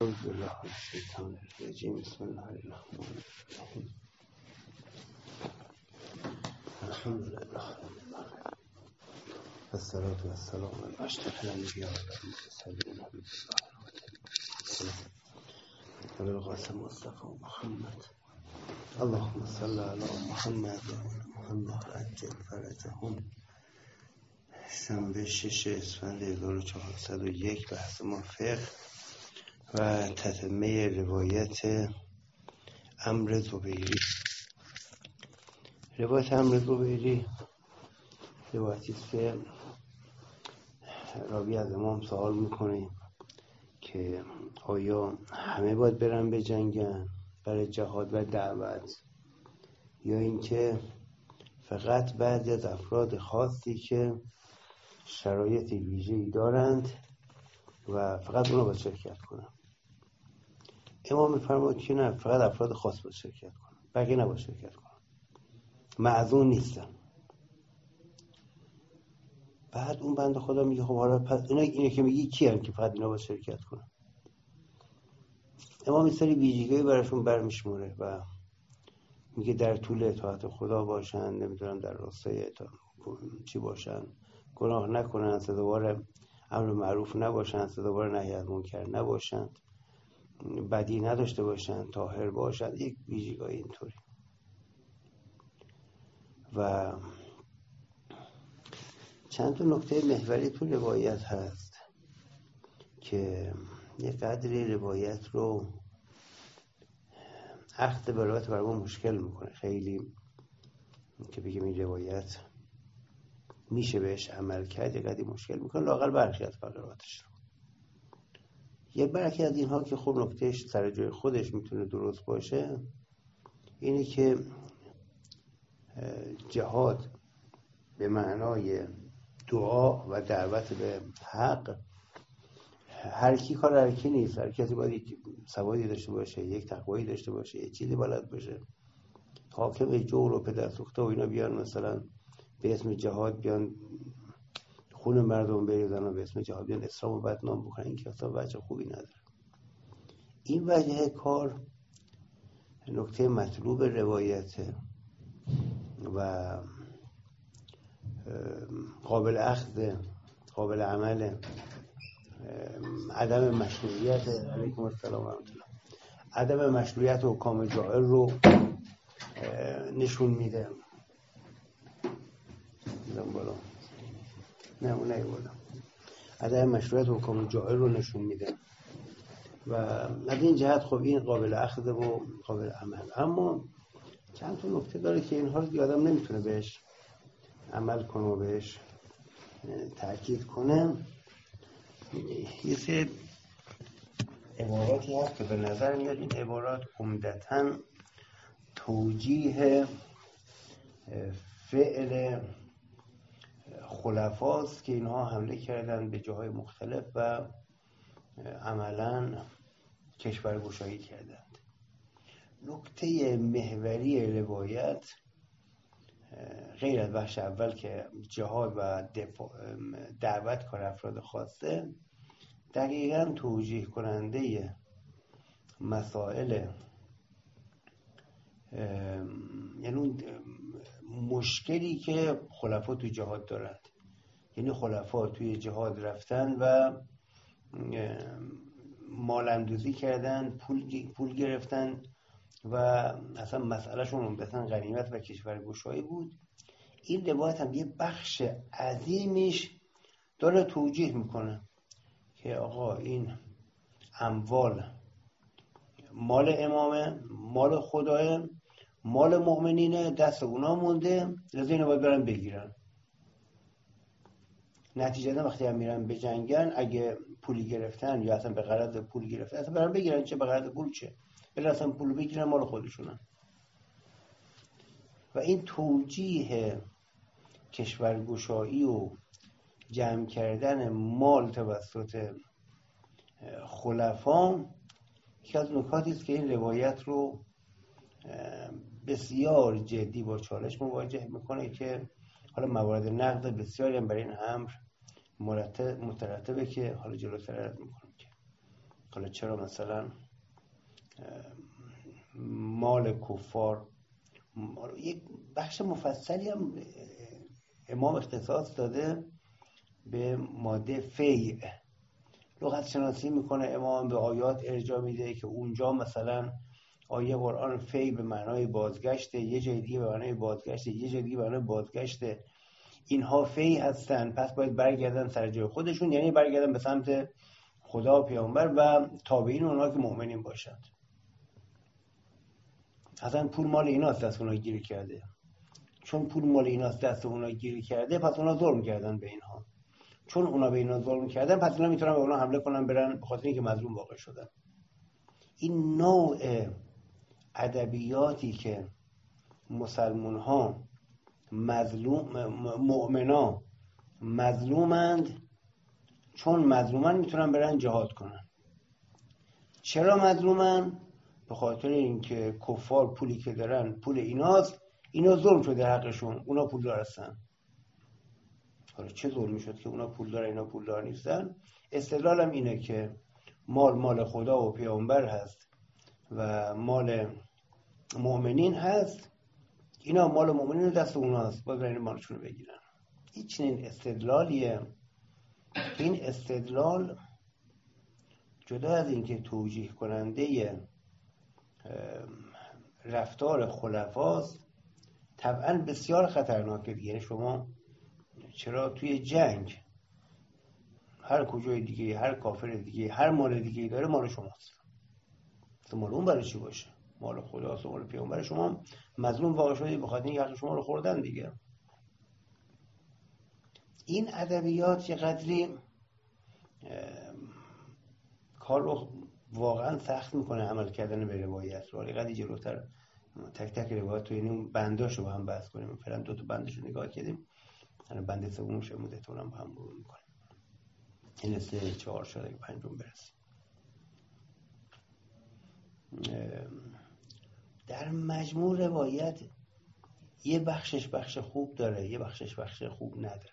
اعوذ بالله من الشیطان الرجیم. بسم الله الرحمن الرحیم. الحمد لله والصلاة والسلام على اشرف الانبیاء والمرسلین حبیب الله القاسم مصطفى محمد. اللهم صل على محمد و محمد عجل فرجهم. شنبه 6 اسفند 1401 بحث ما فقه و تتمه روایت عمرو زبیری. روایت عمرو زبیری روایتی است که راوی از امام سوال میکنه که آیا همه باید برن به جنگن برای جهاد و دعوت، یا اینکه فقط بعضی از افراد خاصی که شرایط ویژه‌ای دارند و فقط اونا باید شرکت کنن. امام میفرماید که نه، فقط افراد خاص باید شرکت کنن، بقیه نباید شرکت کنن، معذور نیستن. بعد اون بنده خدا میگه خب حالا پس اینا که میگی کیان که فقط اینا باید شرکت کنن؟ امام این سری ویژگی براشون برمیشموره و میگه در طول اطاعت خدا باشن، نمیدونم در راستای چی باشن، گناه نکنن، سزاوار امر معروف نباشن، سزاوار نهی از منکر نباشن، بدی نداشته باشن، طاهر باشن، یک ویژگی اینطوری. و چند تا نکته محوری تو روایت هست که یه قدری روایت رو اخذ به روایت برای مشکل میکنه. خیلی که بگیم این روایت میشه بهش عمل کرد، یه قدری مشکل میکنه، لااقل برخی از فقراتش رو. یه برخی از اینها که خب نکتهش سر جای خودش میتونه درست باشه اینه که جهاد به معنای دعا و دعوت به حق هر کی کار هر کی نیست. هر کسی باید یک سوادی داشته باشه، یک تقوایی داشته باشه، یک چیزی بلد باشه. حاکم جور و پدرسوخته و اینا بیان مثلا به اسم جهاد بیان خون مردم بریزن و به اسم جهاد بیان اسلام رو بدنام بکنن، این که اصلا وجه خوبی نداره. این وجه کار نکته مطلوب روایته و قابل اخذ، قابل عمل. عدم مشروعیت، علیکم السلام و رحمت الله، عدم مشروعیت حکام جائر رو نشون میده. عدم مشروعیت حکام جائر رو نشون میده و از این جهت خب این قابل اخذ و قابل عمل. اما چند تا نکته داره که اینها رو آدم نمیتونه بهش عمل کنه و بهش تأکید کنه. یه سری عباراتی هست که به نظر میاد این عبارات عمدتاً توجیه فعل خلفاست که اینها حمله کردن به جاهای مختلف و عملاً کشورگشایی کردند. نکته محوری روایت غیر از بخش اول که جهاد و دعوت کار افراد خاصه، دقیقاً توجیه کننده مسائل یعنی مشکلی که خلفا توی جهاد دارند. یعنی خلفا توی جهاد رفتن و مالندوزی کردن، پول گرفتن و اصلا مسئلهشون عمدتاً غنیمت و کشورگشایی بود. این روایت هم یه بخش عظیمیش داره توجیه میکنه که آقا این اموال مال امامه، مال خداه، مال مؤمنینه، دست اونا مونده، لذا اینو باید برن بگیرن. نتیجه وقتی هم میرن به جنگن، اگه پولی گرفتن یا اصلا به غرض پول گرفتن، اصلا برن بگیرن، چه به غرض پول چه، بله اصلا پول بگیرن، مال خودشونن. و این توجیه کشورگشایی و جمع کردن مال توسط خلفا یکی از نکاتی است که این روایت رو بسیار جدی با چالش مواجه میکنه که حالا موارد نقد بسیاری هم برای این امر مترتبه که حالا جلوتر عرض میکنم که حالا چرا مثلا مال کفار، یک بخش مفصلی هم امام اختصاص داده به ماده فیع. لغت شناسی میکنه امام، به آیات ارجاع میده که اونجا مثلا آیه قرآن فی به معنای بازگشته، یه جای دیگه به معنای بازگشته، یه جای دیگه به معنای بازگشته. اینها فی هستن، پس باید برگردن سر جای خودشون، یعنی برگردن به سمت خدا و پیامبر و تابعین اونها که مؤمنین باشند. اصلا پول مال ایناست، دست اونها گیر کرده. چون پول مال ایناست دست اونها گیر کرده، پس اونها ظلم کردن به اینها. چون اونا به اینا ظلم کردن، پس اینا میتونن به اونا حمله کنن، برن، به خاطر اینکه مظلوم واقع شدن. این نوع ادبیاتی که مسلمان ها مؤمنا مظلومند، چون مظلومن میتونن برن جهاد کنن. چرا مظلومن؟ به خاطر اینکه کفار پولی که دارن پول ایناست، اینا ظلم شده حقشون، اونا پولدار هستن. حالا چه ظلمی شد که اونا پولدار اینا پولدار نیستن؟ استدلالم اینه که مال خدا و پیامبر هست و مال مؤمنین هست، اینا مال مؤمنین دست اوناست، باید برن مالشون رو بگیرن. این چنین استدلالیه. این استدلال جدا از اینکه توجیه کننده رفتار خلفاست، طبعا بسیار خطرناکه. یعنی شما چرا توی جنگ هر کجای دیگه، هر کافر دیگه، هر مال دیگه داره، مال شماست. مال اون برای چی باشه؟ مال خداست و مال پیامبر. شما مظلوم واقع شدید به خاطر اینکه حق شما رو خوردن دیگه. این ادبیات یه قدری کار رو واقعا سخت میکنه عمل کردن به روایت رو. یه قدری جلوتر تک تک روایت رو، یعنی اون بنداشو با هم بحث کنیم. فعلا 2 تا بندش رو نگاه کردیم، الان بند سومش رو مدتونم با هم مرور میکنیم. این 3 4 شده که 5 برسیم. در مجموع روایت یه بخشش بخش خوب داره، یه بخشش بخش خوب نداره.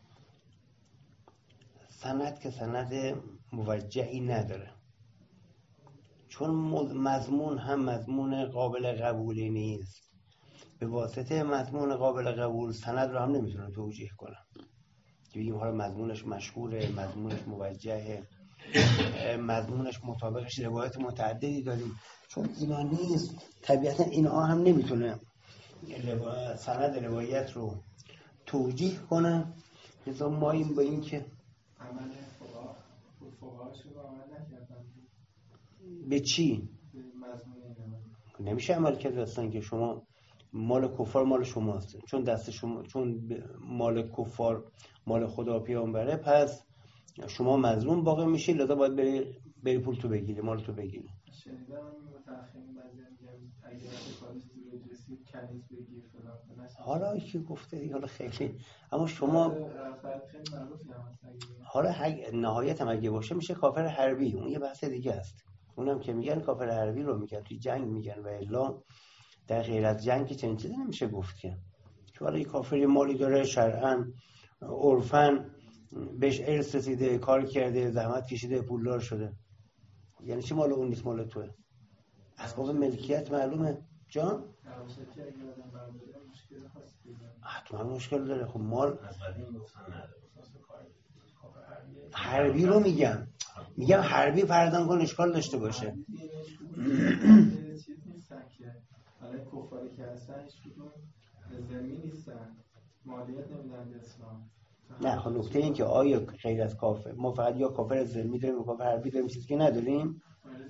سند که سند موجهی نداره، چون مضمون هم مضمون قابل قبولی نیست. به واسطه مضمون قابل قبول سند رو هم نمیتونه توجیه کنه. بگیم حالا مضمونش مشهوره، مضمونش موجهه، مضمونش مطابقش روایت متعددی داریم. چون اینا نیست، طبیعتا اینا هم نمیتونه سند روایت رو توجیه کنه. لذا ما این با این که عمل فقهاش رو عمل نکردن. به چی؟ به مضمون نمیشه عمل کرد اصلا که شما مال کفار مال شماست، چون دست شما، چون مال کفار مال خدا پیامبره، پس شما مظلوم باقی میشی، لذا باید بری پول تو بگیری، مال تو بگیری. شنیدم این متأخرین بعضی میگن اگه کارش دور رسید کنیز بگیر فلان. حالا کی گفته؟ حالا خیلی، اما شما حالا نهایت هم اگه باشه میشه کافر حربی، اون یه بحث دیگه است. اونم که میگن کافر حربی رو میگن توی جنگ میگن، و الا در غیر از جنگ که چنین چیزی نمیشه گفت که. چون حالا یه کافر مالی داره، شرعاً عرفاً بهش ارث رسیده، کار کرده، زحمت کشیده، پولدار شده، یعنی چی مال اون نیست مال توه؟ اسباب ملکیت معلومه جان؟ حتما مشکل داره. خب مال حربی رو میگم حربی فرضاً کن اشکال داشته باشه. چیز نیستن که حالا کفاری که هستن هیچ کدوم ذمی نیستن، مالیات نمیدن به اسلام. نه خب نکته این که آیا غیر از کافر ما فقط یا کافر ذمی داریم و کافر حربی داریم، چیزی که نداریم؟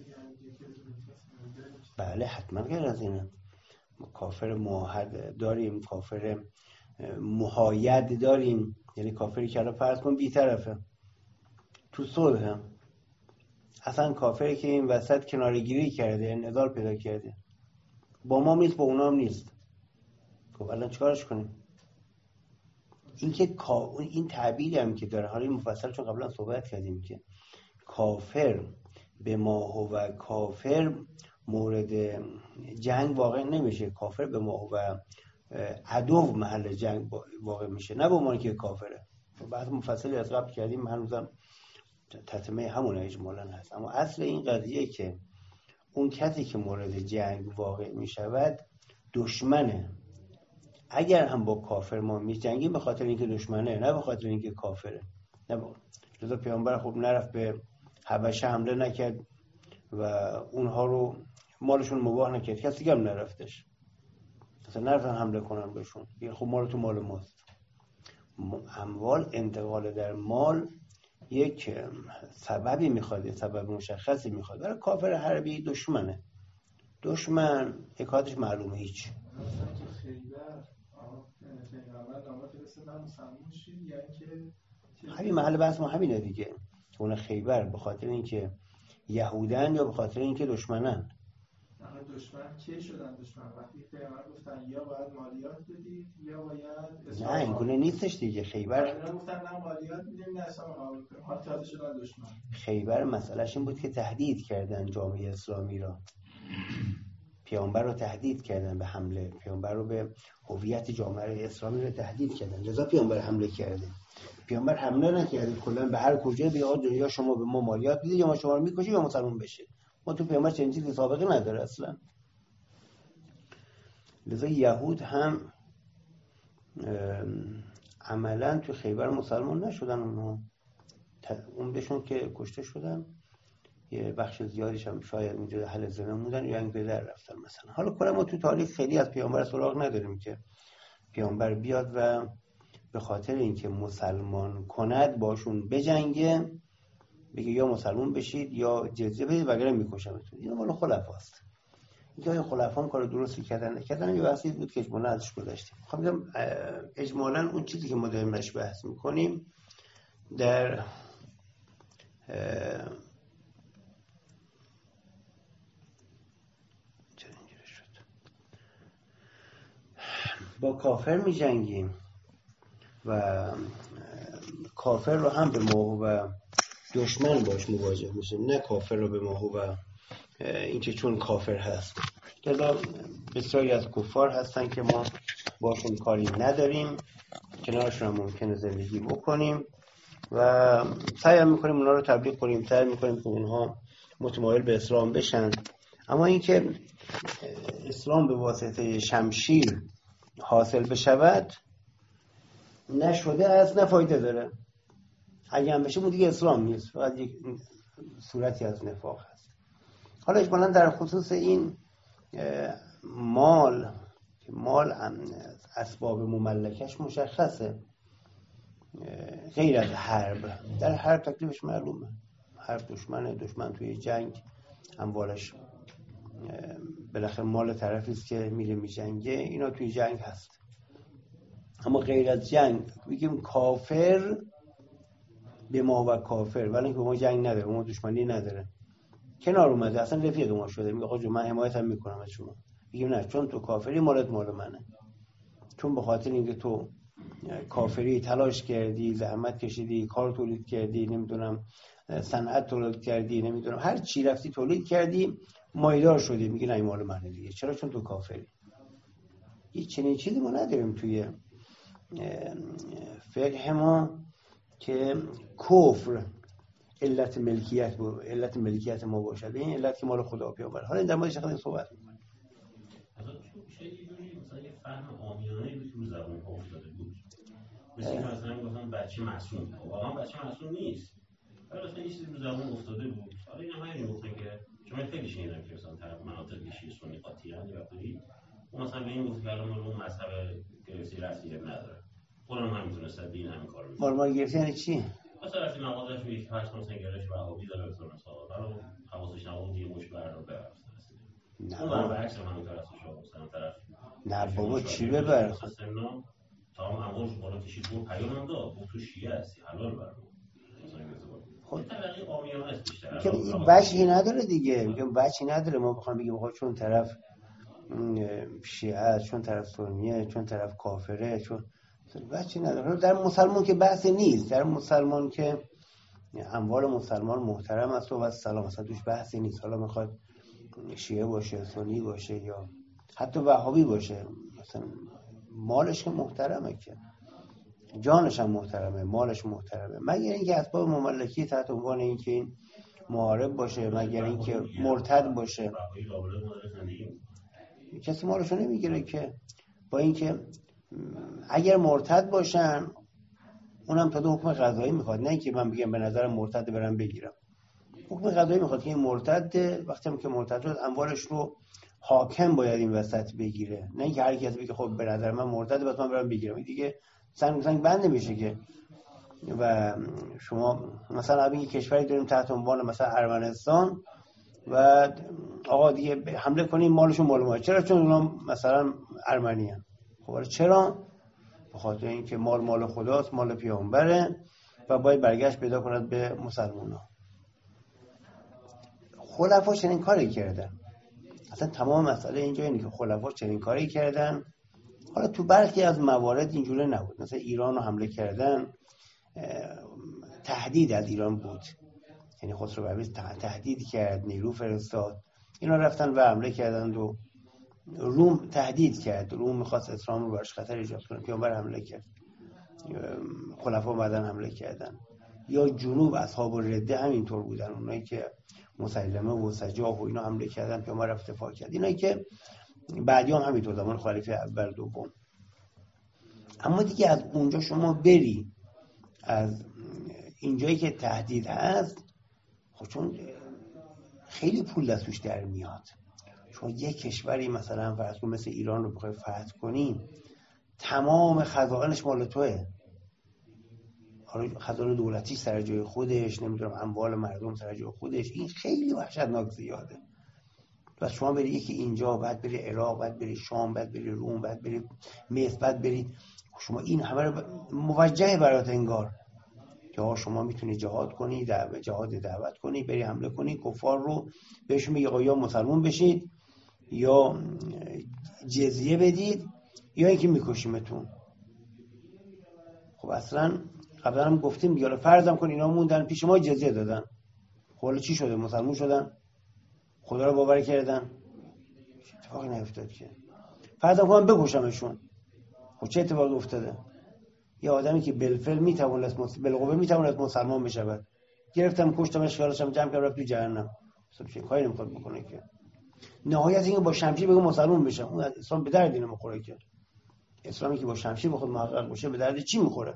بله حتما غیر از اینه. کافر موحد داریم، کافر محاید داریم، یعنی کافری که الان فرض کن بی‌طرفه تو صلح، هم اصلا کافری که این وسط کناره‌گیری کرده، انعزال پیدا کرده، با ما نیست با اونا هم نیست. خب الان چیکارش کنیم؟ این تعبیری هم که داره، حالا این مفصل چون قبلا صحبت کردیم که کافر به ما هو کافر مورد جنگ واقع نمیشه، کافر به ما هو عدو محل جنگ واقع میشه، نه به ما که کافره. بعد مفصلی از قبل کردیم، هنوزم تتمه همون اجمالا هست. اما اصل این قضیه که اون کسی که مورد جنگ واقع می شود دشمنه. اگر هم با کافر ما می جنگیم به خاطر اینکه دشمنه، نه به خاطر اینکه کافره. لذا پیامبر خب نرفت به حبشه حمله نکرد و اونها رو مالشون مباح نکرد، کسی دیگه هم نرفتش، اصلا نرفتن حمله کنن بهشون. خب مال تو مال ماست. اموال، انتقال در مال یک سببی میخواد، یک سبب مشخصی میخواد. برای کافر حربی دشمنه. دشمن اکادش معلومه هیچ. همین محل بحث ما همینه دیگه. اون خیبر به خاطر اینکه یهودن یا به خاطر اینکه دشمنن؟ دشمن کی شدن دشمن؟ وقتی پیامبر گفتن یا باید مالیات بدید یا باید نه این گونه نیستش دیگه. خیبر گفتن نه مالیات میدیم نه اسلام قبول کنیم، حالا تازه شدن دشمن. خیبر مسئلهش این بود که تهدید کردن جامعه اسلامی را، پیامبر رو تهدید کردن به حمله، پیامبر رو به هویت جامعه اسلامی رو تهدید کردن، لذا پیامبر حمله کرده. پیامبر حمله نکرده، کلا به هر کجا بیاد یا شما به ما مالیات بدید یا ما شما رو میکشیم یا مسلمان بشید. ما تو پیامبر چنین چیزی سابقه نداره اصلا. لذا یهود هم عملا تو خیبر مسلمان نشدن. اونها اون بهشون که کشته شدن، یه بخش زیادیش هم شاید اونجا اهل ذمه موندن یا اینکه در رفتن مثلا. حالا کلا ما تو تاریخ خیلی از پیامبر سراغ نداریم که پیامبر بیاد و به خاطر اینکه مسلمان کند باشون بجنگه، بگه یا مسلمان بشید یا جزیه بدید وگرنه میکشمتون. این مال خلفاست. اینکه خلفا هم کار درستی کردن یه بحثی بود که اجمالا ازش گذشتیم. خب میگم اجمالا اون چیزی که ما داریم بهش بحث میکنیم در با کافر می جنگیم و کافر رو هم به ما و دشمن باش مواجه میشیم، نه کافر رو به ما و اینکه چون کافر هست. لذا بسیاری از کفار هستن که ما باشون کاری نداریم، کنارشون هم ممکنه زندگی بکنیم و سعی میکنیم اونا رو تبلیغ کنیم، سعی میکنیم که اونها متمایل به اسلام بشن. اما اینکه اسلام به واسطه شمشیر حاصل بشود نشده است، نه فایده داره. اگه هم بشه اون دیگه اسلام نیست، فقط یک صورتی از نفاق هست. حالا اجمالا در خصوص این مال اسباب مملکش مشخصه، غیر از حرب. در حرب تکلیفش معلومه، حرب دشمن توی جنگ اموالش بالاخره مال طرفی است که میره میجنگه، اینا توی جنگ هست. اما غیر از جنگ میگیم کافر به ما و کافر، ولی اینکه ما جنگ نداره، ما دشمنی نداره، کنار اومده، اصلا رفیق ما شده، میگه آقا جو من حمایت هم میکنم از شما. میگیم نه، چون تو کافری مالت مال منه، چون به خاطر اینکه تو کافری تلاش کردی، زحمت کشیدی، کار تولید کردی، نمیدونم صنعت تولید کردی، نمیدونم هر چی رفتی تولید کردی، مایدار شدی، میگه نه مال منه دیگه. چرا؟ چون تو کافری. هیچ چنین چیزی ما نداریم توی فقه ما که کفر علت ملکیت ما باشد. این علت که مال خدا پیامبر. حالا این در موردش خیلی صحبت می‌کنیم. مثلا یه فهم عامیانه‌ای بود که رو زبان ها افتاده بود، مثلا گفتن بچه معصوم، واقعا بچه معصوم نیست، ولی مثلا یه چیزی رو زبان افتاده بود. حالا این هم همین گفتن که چون خیلی شنیدم که مثلا طرف مناطق شیعه سنی قاطیان یا وقتی اون مثلا به این گفت که الان اون مذهب گرفتی رسمیت نداره، خودم هم میتونستم دین همین کارو میکنه. مال گرفتی یعنی چی؟ مثلا وقتی مغازه‌اش میگه فرض مثلا گرایش وهابی داره مثلا رو حواسش نبود یه مش بر رو ببره. نه برعکس همین طرف مثلا طرف نه بابا چی ببر؟ تمام امورش بالا کشید بود، پیام هم داد تو شیعه هستی حلال برام. خود طبقه عامیانه است بیشتر. که این وجهی نداره دیگه، میگم وجهی نداره ما بخوام بگیم آقا چون طرف شیعه است، چون طرف سنیه، چون طرف کافره، چون وجهی نداره. در مسلمان که بحث نیست، در مسلمان که اموال مسلمان محترم است و سلام اصلا توش بحثی نیست. حالا میخواد شیعه باشه، سنی باشه یا حتی وهابی باشه، مثلا مالش که محترمه که. جانش هم محترمه، مالش محترمه، مگر اینکه اسباب مملکی تحت عنوان اینکه این محارب باشه، مگر اینکه مرتد باشه. کسی مالشو نمیگیره که، با اینکه اگر مرتد باشن اونم تا حکم قضایی میخواد، نه اینکه من بگم به نظر مرتد برم بگیرم. حکم قضایی میخواد که این مرتد، وقتی هم که مرتد شد اموالش رو حاکم باید این وسط بگیره، نه اینکه هر کسی بگه خب به نظر من مرتد بس من برم بگیرم. این دیگه سنگ بند نمیشه که. و شما مثلا این کشوری داریم تحت عنوان مثلا ارمنستان و آقا دیگه حمله کنیم مالشون مال ما. چرا؟ چون اونا مثلا ارمنی ان. خب چرا؟ به خاطر اینکه مال خداست، مال پیامبره و باید برگشت پیدا کند به مسلمان‌ها. خلفا چنین کاری کردن. اصلا تمام مسئله اینجا اینه که خلفا چنین کاری کردن. حالا تو برخی از موارد اینجوری نبود، مثلا ایران رو حمله کردن، تهدید از ایران بود، یعنی خسرو پرویز تهدید کرد، نیرو فرستاد، اینا رفتن و حمله کردند و روم تهدید کرد، روم میخواست اسلام رو براش خطر ایجاد کنه، پیامبر حمله کرد، خلفا اومدن حمله کردن. یا جنوب اصحاب الرده همینطور بودن، اونایی که مسیلمه و سجاح و اینا حمله کردن، پیامبر رفت دفاع کرد. اینایی که بعدی هم همینطور زمان خلیفه اول دوم. اما دیگه از اونجا شما بری از اینجایی که تهدید هست، خب چون خیلی پول دستوش در میاد. شما یک کشوری مثلا فرض کن مثل ایران رو بخوای فتح کنی، تمام خزائنش مال توئه، خزانه دولتی سر جای خودش، نمیدونم اموال مردم سر جای خودش، این خیلی وحشتناک زیاده. و شما بری یکی اینجا، بعد بری عراق، بعد بری شام، بعد بری روم، بعد بری مصر، بعد بری، شما این همه رو موجه برات انگار که شما میتونی جهاد کنی، جهاد دعوت کنی، بری حمله کنی کفار رو، بهشون بگی یا مسلمان بشید یا جزیه بدید یا اینکه میکشیمتون. خب اصلا قبلا هم گفتیم دیگه، فرضم کن اینا موندن پیش ما جزیه دادن، خب حالا چی شده؟ مسلمان شدن؟ خدا رو باور کردن؟ اتفاقی نیفتاد که. فرضم کنم بکشمشون، خب چه اتفاقی افتاده؟ یه آدمی که بالفعل بالقوه میتواند مسلمان بشود، گرفتم کشتمش، خیالشم جمع کردم رفت تو جهنم، اصلا کاری نمیخواد بکنه که. نهایت اینکه با شمشیر بگه مسلمان بشم، اون اسلام به درد نمیخوره که. اسلامی که با شمشیر بخواد محقق بشه به درد چی میخوره؟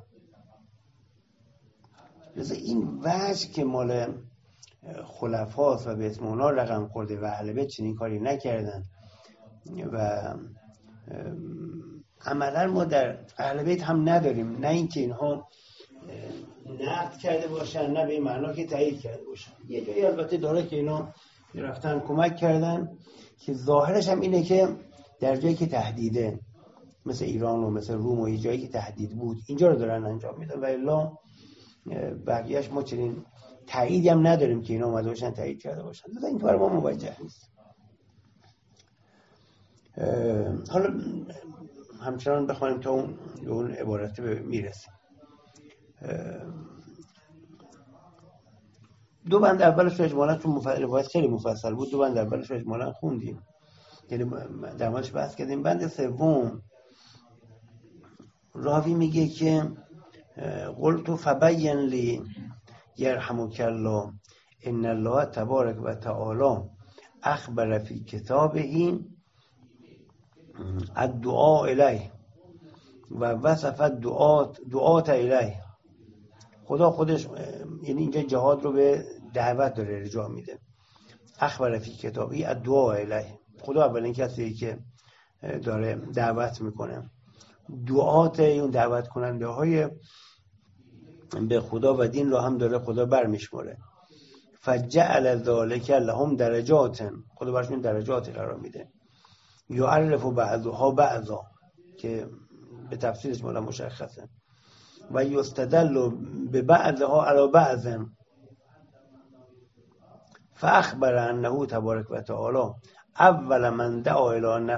لذا این وجه که مال خلفاست و به اسم اونا رقم خورده و اهل بیت چنین کاری نکردن و عملا ما در اهل بیت هم نداریم، نه اینکه اینها نقد کرده باشن، نه به این معنا که تایید کرده باشن. یه جایی البته داره که اینا رفتن کمک کردن که ظاهرش هم اینه که در جایی که تهدیده، مثل ایران و مثل روم و یه جایی که تهدید بود، اینجا رو دارن انجام میدن و الا بقیهش ما چنین تاییدی هم نداریم که اینا اومده باشن تایید کرده باشن. لذا این کار ما موجه نیست. حالا همچنان بخوانیم تا اون عبارت میرسیم. دو بند اولش رو اجمالا چون روایت خیلی مفصل بود، دو بند اولش رو اجمالا خوندیم، یعنی در موردش بحث کردیم. بند سوم راوی میگه که قلت فبین لی یرحمک الله ان الله تبارک و تعالی اخبر فی کتابه الدعاء الیه و وصف دعات الیه. خدا خودش یعنی اینجا جهاد رو به دعوت داره ارجاع میده. اخبر فی کتابه الدعاء الیه، خدا اولین کسیه که داره دعوت میکنه. دعات اون دعوت کننده های به خدا و دین رو هم داره خدا برمیشماره. فجعل ذلک لهم درجات، خدا براشون درجات قرار میده. یعرف بعضها بعضا که به تفسیرش مولا مشخصه. و یستدل به بعضها علی بعض فاخبر انه تبارک و تعالی اول من دعا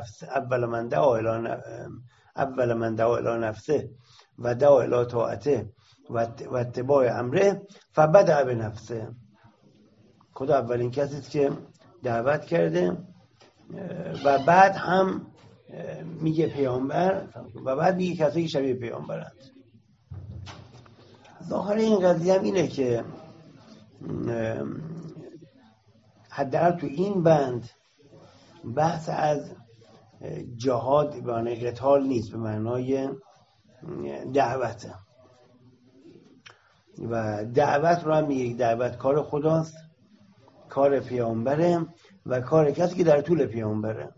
الی نفسه و دعا الی طاعته و اتباع امره فبدأ بنفسه. خدا اولین کسی است که دعوت کرده و بعد هم میگه پیامبر و بعد میگه کسایی که شبیه پیامبرند. ظاهر این قضیه هم اینه که حداقل تو این بند بحث از جهاد به معنای قتال نیست، به معنای دعوته و دعوت رو هم میگه دعوت کار خداست، کار پیامبره و کار کسی که در طول پیامبره.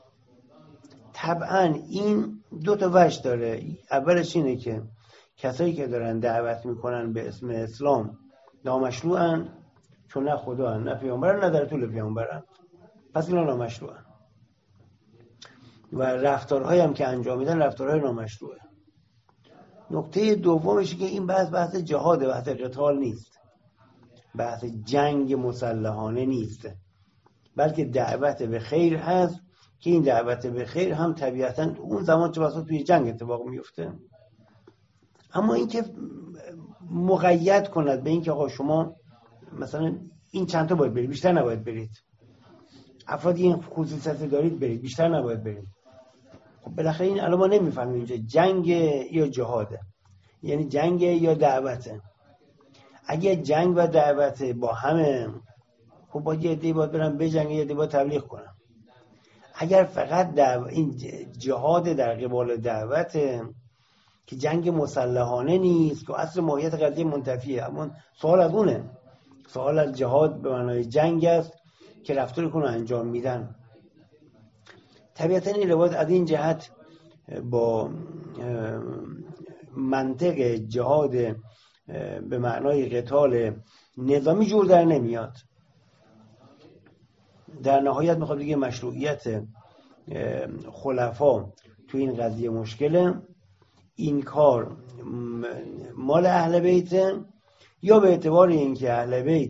طبعا این دو تا وجه داره. اولش اینه که کسایی که دارن دعوت میکنن به اسم اسلام نامشروعن، چون نه خدا هن، نه پیامبرن، نه در طول پیامبرن، پس اینا نامشروعن و رفتارهایی هم که انجام میدن رفتارهای نامشروعه. نکته دومش که این بحث جهاده، بحث قتال نیست، بحث جنگ مسلحانه نیست، بلکه دعوت به خیر هست که این دعوت به خیر هم طبیعتاً اون زمان چه بسا توی جنگ اتفاق میفته. اما اینکه مقید کند به اینکه آقا شما مثلا این چند تا باید برید، بیشتر نباید برید، افرادی این خصوصیت دارید برید، بیشتر نباید برید. خب بالاخره این الان ما نمیفهمیم اینجا جنگ یا جهاده، یعنی جنگ یا دعوته. اگه جنگ و دعوت با همه، خب با یه عده‌ای باید برن بجنگن، یه عده‌ای باید تبلیغ کنن. اگر فقط این جهاد در قبال دعوت که جنگ مسلحانه نیست که اصل ماهیت قضیه منتفیه، اما سوال از اونه، سوال از جهاد به معنای جنگ است که رفتار کنه انجام میدن. طبیعتا این روایت از این جهت با منطق جهاد به معنای قتال نظامی جور در نمیاد. در نهایت میخواد بگه مشروعیت خلفا تو این قضیه مشکله، این کار مال اهل بیت، یا به اعتبار اینکه اهل بیت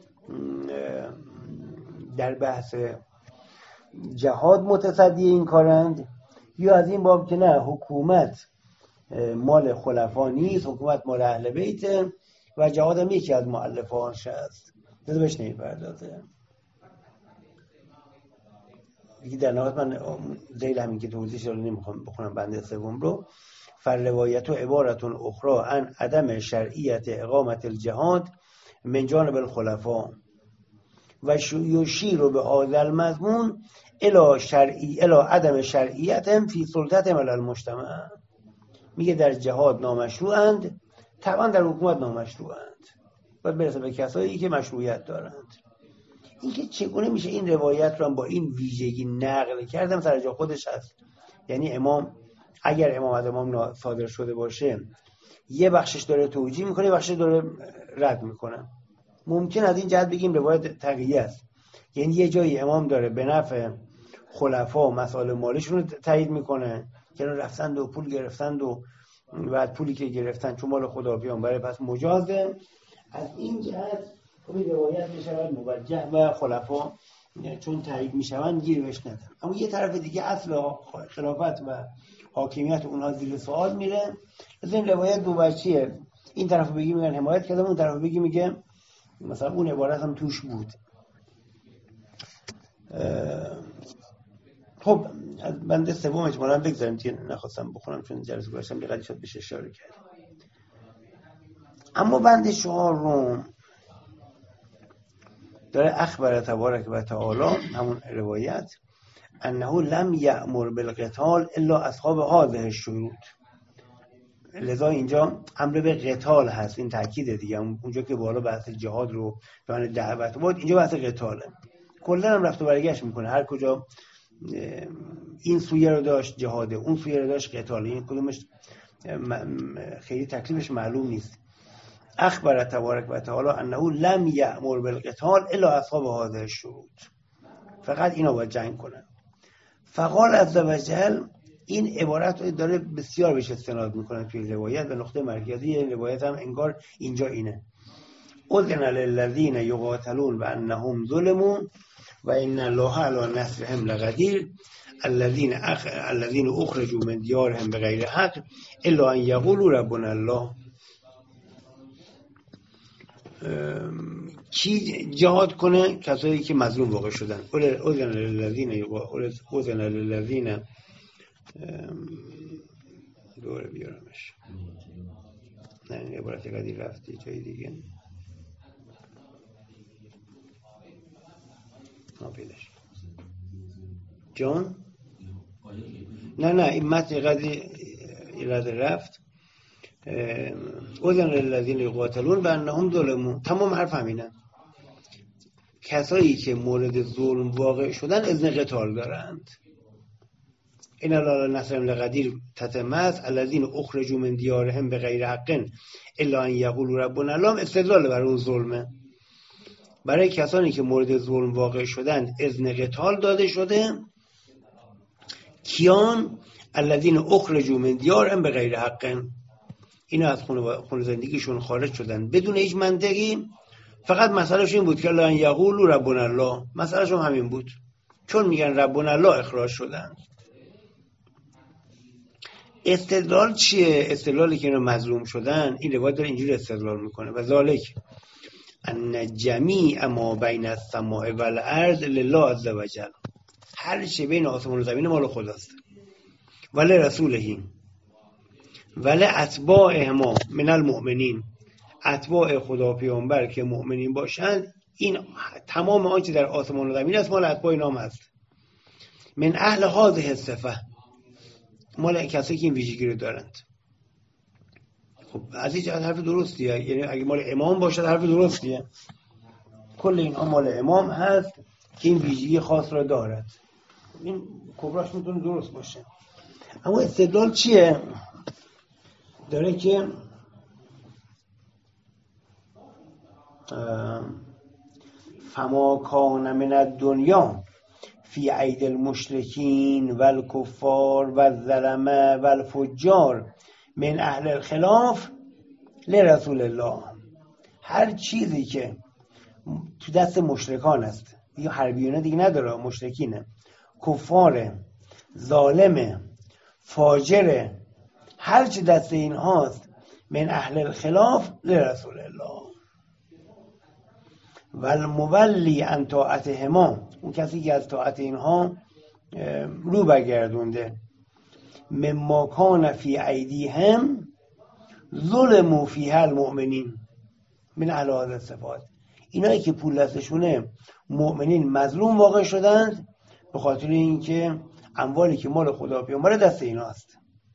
در بحث جهاد متصدی این کارند، یا از این باب که نه حکومت مال خلفا نیست، حکومت مال اهل بیت و جهاد هم یکی از مؤلفه‌اش است. بذار بهش نمی‌پردازه دیگه. در نهایت من ذیل همین که توضیح شده نمیخوام بخونم بنده سوم رو. فالروایت عبارت اخرى عن عدم شرعیت اقامت الجهاد من جانب الخلفاء و یشیر به هذا المضمون الى عدم شرعیت فی سلطه علی المجتمع. میگه در جهاد نامشروعند، طبعا در حکومت نامشروعند، باید برسه به کسایی که مشروعیت دارند. اینکه چگونه میشه این روایت رو با این ویژگی نقل کردم سر جا خودش هست. یعنی امام اگر امام از امام صادر شده باشه یه بخشش داره توجیه میکنه، یه بخشش داره رد میکنه. ممکن از این جهت بگیم روایت تقییه است، یعنی یه جایی امام داره به نفع خلفا مسائل مالیشون رو تایید میکنه که رفتند و پول گرفتند و بعد پولی که گرفتن چون مال خدا پیامبره پس مجازه. از این جهت این روایت میشود موجه و خلفا چون تایید میشوند گیر بهش ندن. اما یه طرف دیگه اصل خلافت و حاکمیت اونها زیر سوال میره. از این روایت دو بچیه، این طرف بگی میگن حمایت کردم، اون طرف بگی میگه مثلا اون عبارت هم توش بود. خب از بنده سوم اجمالا بگذاریم که نخواستم بخونم چون جلسه گذاشتم بقیدی شد بهش اشاره کرد. اما بنده 4 رو داره اخبر تبارک و تعالی همون روایت انه لم یأمر بالقتال الا اصحاب هذه الشروط. لذا اینجا امر به قتال هست، این تاکید دیگه. اونجا که بالا بحث جهاد رو به معنی دعوت بود، اینجا بحث قتاله. کلا هم رفت و برگشت میکنه، هر کجا این سویه رو داشت جهاده، اون سویه رو داشت قتاله، این کدومش خیلی تکلیفش معلوم نیست. اخبر تبارک و تعالی انه لم یأمر بالقتال الا اصحاب هذه الشروط، فقط اینا باید جنگ کنن. فقال عز وجل، این عبارت رو داره بسیار بهش استناد میکنه توی روایت و نقطه مرکزی روایت هم انگار اینجا اینه: اذن للذین یقاتلون بانهم ظلموا و ان الله علی نصرهم لقدیر الذین اخرجوا من دیارهم بغیر حق الا ان یقولوا ربنا الله. کی جهاد کنه؟ کسایی که مظلوم واقع شدن. اذن للذین دوره بیارمش نه این عبارت قدیر رفته جای دیگه پیداش جان نه این متن قدیر رفت اذن للذین یقاتلون بانهم ظلموا. تمام حرف همینه. کسایی که مورد ظلم واقع شدن اذن قتال دارند. این الله نصر لقدیر تتمس الذین اخرجوا من دیارهم بغیر حق الا ان یقولوا ربنا الله. استدلال بر اون ظلمه. برای کسانی که مورد ظلم واقع شدند اذن قتال داده شده. کیان؟ الذین اخرجوا من دیارهم بغیر حق. اینا از خونه زندگیشون خارج شدن بدون هیچ منطقی. فقط مسئلهش این بود که الا ان یقولوا ربنا الله. مسئلهشون همین بود. چون میگن ربنا الله اخراج شدن. استدلال چیه؟ استدلالی که اینا مظلوم شدن این روایت داره اینجوری استدلال میکنه و ذالک ان جمیع ما بین السماء والارض لله عز وجل. هر چه بین آسمان و زمین مال خداست. ولی رسوله ولی اتباعهما من المؤمنین. اتباع خدا پیامبر که مؤمنین باشند این تمام آنچه در آسمان و زمین است مال اتباع اینام هست. من اهل هذه الصفه. مال کسی که این ویژگی رو دارند. خب از این جهت حرف درستیه. یعنی اگه مال امام باشد حرف درستیه. کل این مال امام هست که این ویژگی خاص را دارد. این کبراش میتونه درست باشه. اما استدلال چیه؟ داره که فما کان من الدنیا فی عید المشرکین و الکفار و الظلمه و الفجار من اهل الخلاف لرسول الله. هر چیزی که تو دست مشرکان است یا حربیونه دیگه نداره، مشرکینه، کفاره، ظالمه، فاجره، هر چی دست این هاست من اهل الخلاف لرسول الله. و المولی ان طاعتهما. اون کسی که از طاعت اینها رو برگردونده. مما کان فی ایدیهم ظلموا فیها المؤمنین من اهل هذه الصفات. اینایی که پول دستشونه مؤمنین مظلوم واقع شدند به خاطر اینکه اموالی که مال خدا پیامبر دست ایناست.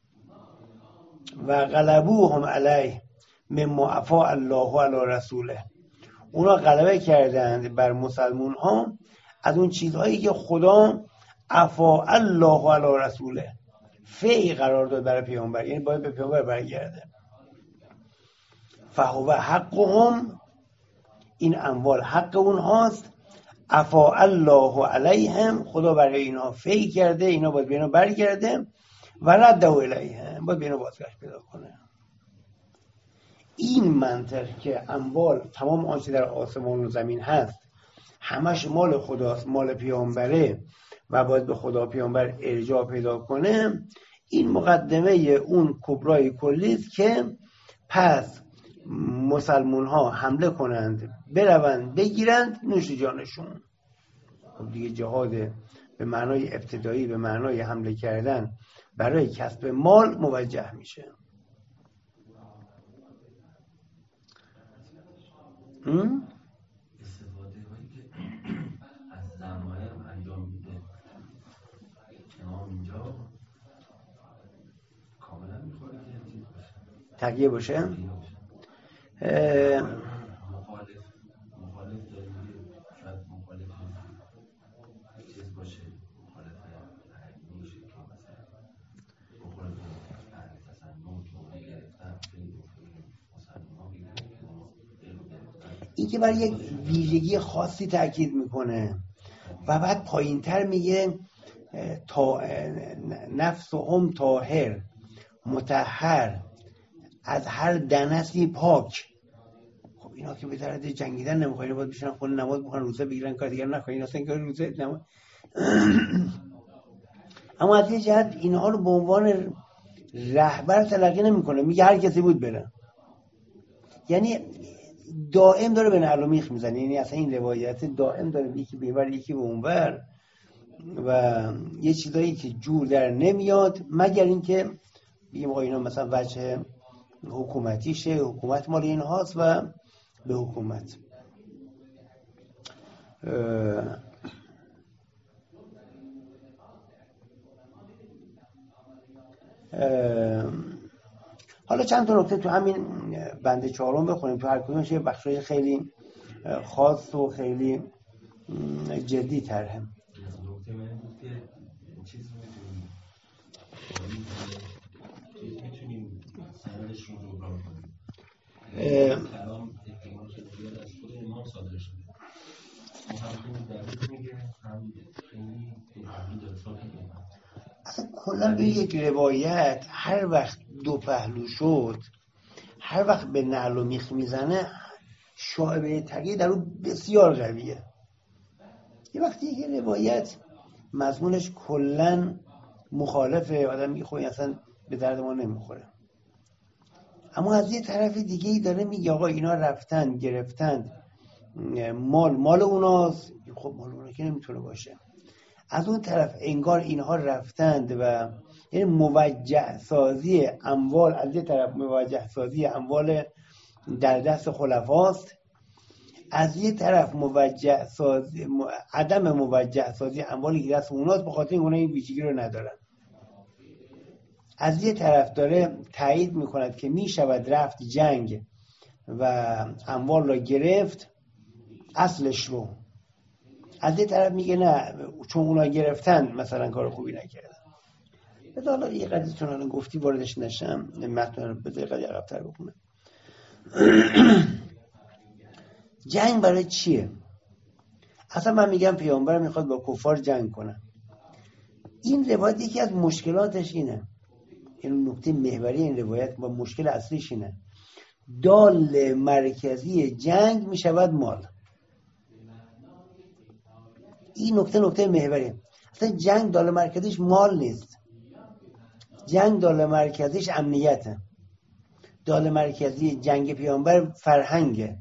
و غلبوهم علیه مما افاء الله علی رسوله. اونا غلبه کردند بر مسلمون ها از اون چیزهایی که خدا افاء الله علی رسوله فی قرار داد برای پیامبر، یعنی باید به پیامبر برگرده. فهو حقهم. این اموال حق اونهاست. افاء الله علیهم. خدا برای اینا فی کرده، اینا باید به اینا برگرده. و رده الیهم. باید به اینا بازگشت پیدا کنه. این منطق که اموال تمام آنچه در آسمان و زمین هست همش مال خداست، مال پیامبره و باید به خدا پیامبر ارجاع پیدا کنه، این مقدمه اون کبرای کلی است که پس مسلمون ها حمله کنند، بروند بگیرند نوش جانشون. خب دیگه جهاد به معنای ابتدایی، به معنای حمله کردن برای کسب مال موجه میشه. استفاده هایی که از سرمایه هم انجام میده امام اینجا کاملا میخوره که چیز باشه، تقیه باشه. مخالف داریم، شاید مخالف چیز باشه، مخالف میشه که مثلا مخالف تصنع که گرفتن خیلی مسلمان ها بگیرن این که برای یک ویژگی خاصی تاکید میکنه و بعد پایینتر میگه تا نفس هم طاهر مطهر از هر دنسی پاک. خب اینا که به درد جنگیدن نمیخواین، باید بشنن خونه نماز بخونن، روزه بگیرن، کار دیگر نکنین. اصلا این کار روزه نماز. اما از یه جهت اینها رو به عنوان رهبر تلقی نمیکنه، میگه هر کسی بود بره. یعنی دائم داره به نعل و میخ میزنه. یعنی اصلا این روایت دائم داره یکی به اینور یکی به اونور و یه چیزایی که جور در نمیاد مگر اینکه بگیم آقا اینا مثلا وجه حکومتیشه، حکومت مال این هاست و به حکومت. حالا چند تا نکته تو همین بند 4 بخونیم، تو هر کدومش یه بخشای خیلی خاص و خیلی جدی تره. نکته من بود که چیز میتونیم سندش رو جبران کنیم. کلام احتمال شده از خود امام صادر شده. هم دقیق میگه، هم خیلی تحلیل داره صادر میگه. اصلا کلا به یک روایت هر وقت دو پهلو شد، هر وقت به نعل و میخ میزنه، شایبه تقیید در اون بسیار قویه. یه وقتی یک روایت مضمونش کلا مخالفه، آدم میگه خب اصلا به درد ما نمیخوره. اما از یه طرف دیگه ای داره میگه آقا اینا رفتن گرفتن مال اوناست، خب مال اونا که نمیتونه باشه. از اون طرف انگار اینها رفتند و یعنی موجه سازی اموال، از یه طرف موجه سازی اموال در دست خلفاست، از یه طرف موجه سازی عدم موجه سازی اموالی که دست اوناست، به خاطر اونها این ویژگی رو ندارن. از یه طرف داره تایید میکند که میشود رفت جنگ و اموال را گرفت اصلش رو. از یه طرف میگه نه چون اونا گرفتن مثلا کار خوبی نکردن. بذار حالا یه قضیه چون الان گفتی واردش نشم، متن رو بذار یه قضیه عقب‌تر بکنم. جنگ برای چیه؟ اصلا من میگم پیامبر میخواد با کفار جنگ کنه. این روایت یکی از مشکلاتش اینه، این نکته محوری این روایت و مشکل اصلیش اینه، دال مرکزی جنگ میشود مال. این نکته محوری. اصلا جنگ دال مرکزیش مال نیست، جنگ دال مرکزیش امنیته. دال مرکزی جنگ پیامبر فرهنگه.